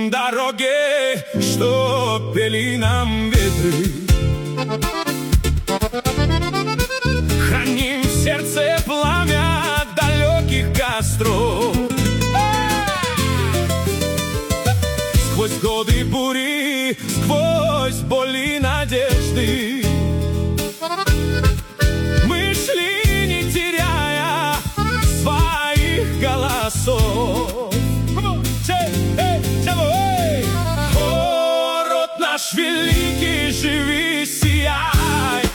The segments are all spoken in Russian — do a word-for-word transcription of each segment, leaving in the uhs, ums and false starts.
дороги, что пели нам ветры. Храним в сердце пламя далеких костров. Сквозь годы бури, сквозь боли надежды, мы шли, не теряя своих голосов. О, род наш великий, живи, сияй.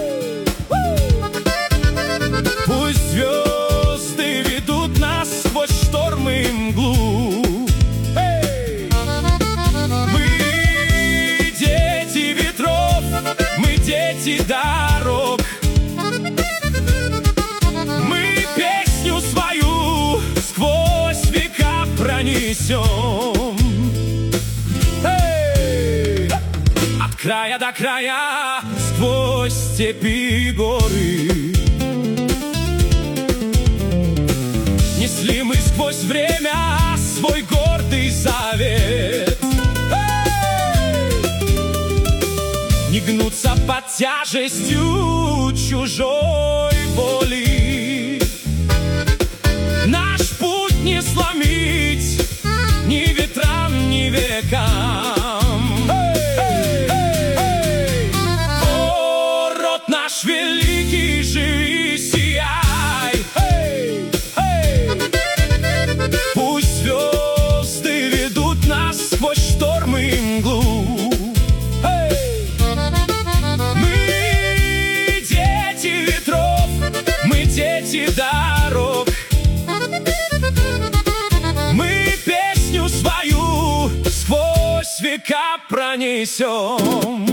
Пусть звезды ведут нас сквозь штормы и мглу. Мы дети ветров, мы дети дорог. Мы песню свою сквозь века пронесем. Эй! От края до края, сквозь степи и горы, несли мы сквозь время свой гордый завет. Эй! Не гнуться под тяжестью чужой боли. Наш путь не сломить ни ветрам, ни векам. Эй! Эй! О, род наш великий, живи, сияй. Эй! Эй! Пусть звезды ведут нас сквозь штормы и мглу. Эй! Мы дети ветров, мы дети дорог. Мы песню свою сквозь века пронесем.